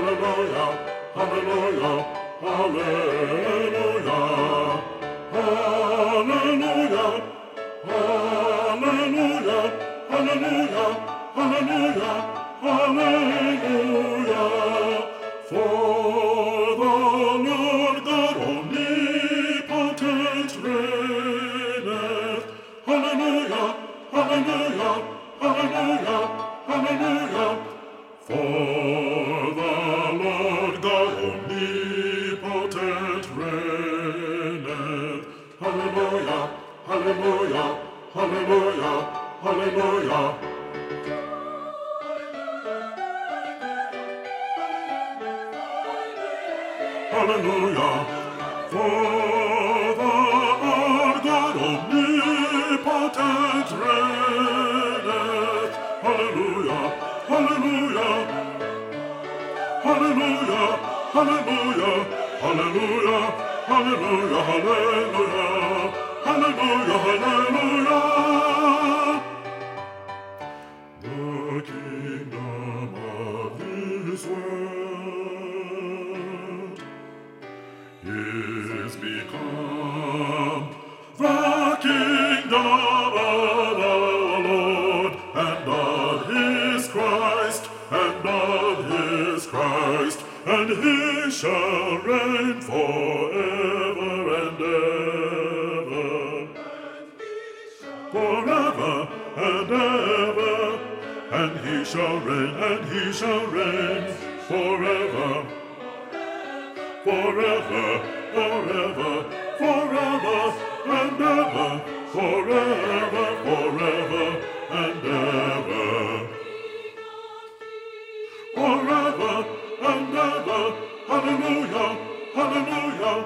hallelujah, hallelujah, hallelujah, hallelujah, hallelujah, hallelujah, hallelujah, hallelujah. For the Lord God omnipotent reigneth. Hallelujah, hallelujah, hallelujah, hallelujah. For the Lord God omnipotent reigneth. Hallelujah, hallelujah, hallelujah, hallelujah. Hallelujah, for the Lord God omnipotent reigneth. Hallelujah, hallelujah, hallelujah, hallelujah, hallelujah, hallelujah, hallelujah, hallelujah, hallelujah. The kingdom of this world is become the kingdom of our Lord and of his Christ, and of his Christ, and he shall reign forever and ever, forever and ever, and he shall reign forever. Forever, forever, forever and ever, forever, forever and ever, forever and ever. Hallelujah, hallelujah,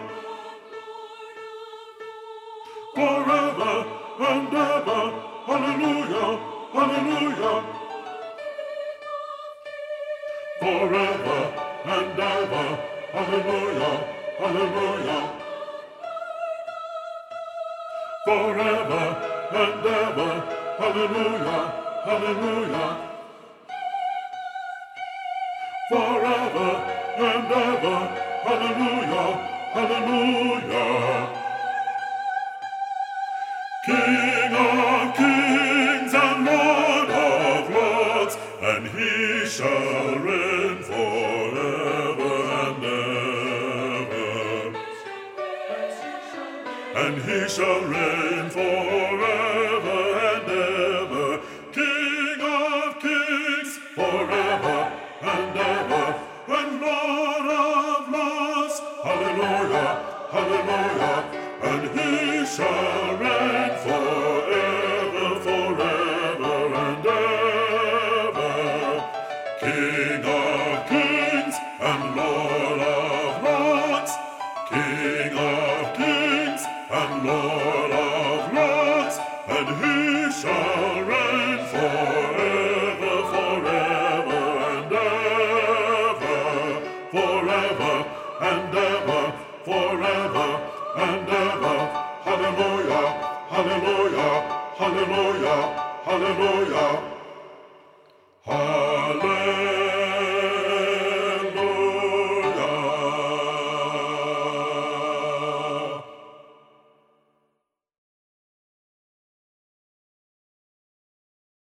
forever and ever. Hallelujah, hallelujah, forever and ever. Hallelujah, hallelujah, forever and ever, hallelujah, hallelujah, forever and ever, hallelujah, hallelujah. King of kings and Lord of lords, and he shall reign forever and ever, and he shall reign forever and ever. King of kings forever and ever, and Lord of lords, hallelujah, hallelujah, and he shall reign forever, forever and ever. King of kings and Lord of lords, King of kings and Lord of lords, and he shall reign forever, forever and ever, forever and ever, forever and ever. Hallelujah, hallelujah, hallelujah, hallelujah.